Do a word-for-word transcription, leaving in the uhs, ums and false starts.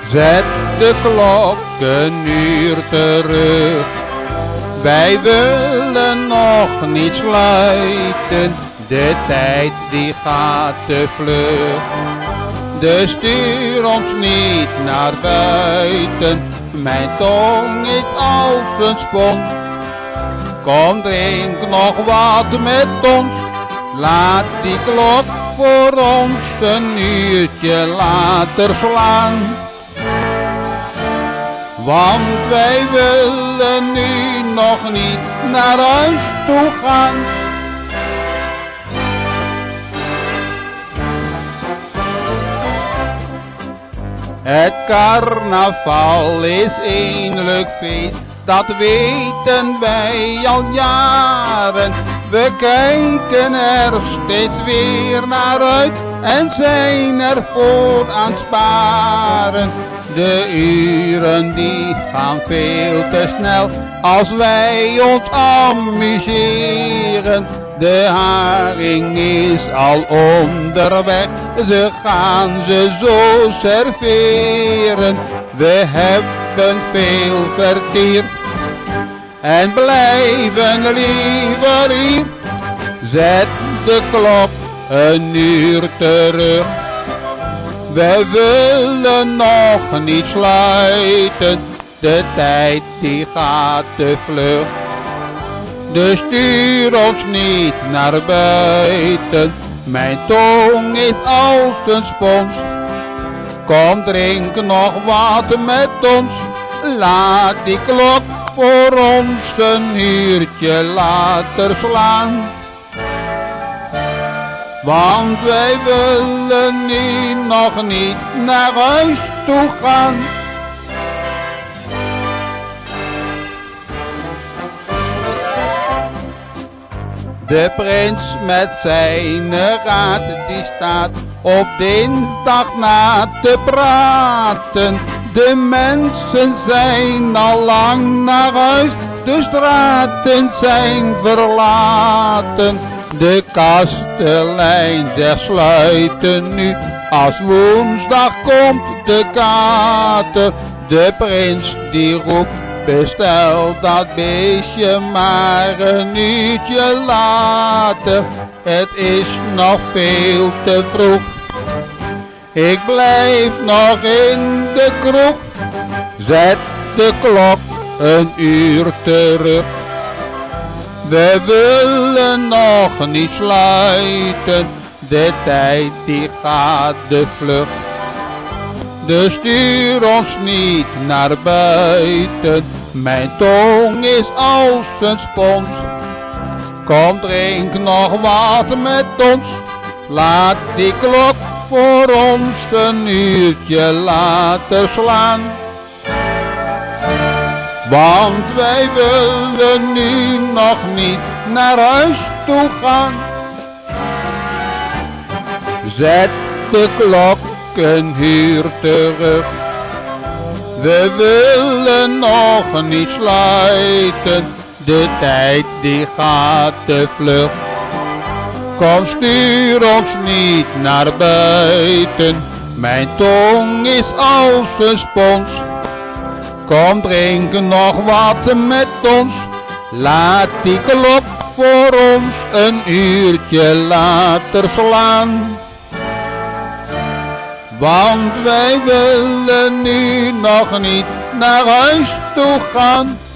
Zet de klok een uur terug. Wij willen nog niet sluiten, de tijd die gaat te vlug. Dus stuur ons niet naar buiten, mijn tong is als een spons. Kom, drink nog wat met ons, laat die klok voor ons een uurtje later slaan. Want wij willen nu nog niet naar huis toe gaan. Het carnaval is een leuk feest, dat weten wij al jaren. We kijken er steeds weer naar uit en zijn er voor aan het sparen. De uren die gaan veel te snel als wij ons amuseren. De haring is al onderweg, ze gaan ze zo serveren. We hebben veel vertier en blijven liever hier. Zet de klok een uur terug. Wij willen nog niet sluiten, de tijd die gaat te vlug. Dus stuur ons niet naar buiten, mijn tong is als een spons. Kom, drink nog wat met ons, laat die klok voor ons een uurtje later slaan. Want wij willen nu nog niet naar huis toe gaan. De prins met zijn raad, die staat op dinsdag na te praten. De mensen zijn al lang naar huis, de straten zijn verlaten. De kastelein zegt sluiten nu, als woensdag komt de kater. De prins die roept, bestel dat beestje maar een uurtje later. Het is nog veel te vroeg, ik blijf nog in de kroeg. Zet de klok een uur terug. We willen nog niet sluiten, de tijd die gaat de vlucht. Dus stuur ons niet naar buiten, mijn tong is als een spons. Kom, drink nog wat met ons, laat die klok voor ons een uurtje later slaan. Want wij willen nu nog niet naar huis toe gaan. Zet de klok een uur terug. We willen nog niet sluiten, de tijd die gaat te vlug. Kom, stuur ons niet naar buiten, mijn tong is als een spons. Kom, drink nog wat met ons, laat die klok voor ons een uurtje later slaan. Want wij willen nu nog niet naar huis toe gaan.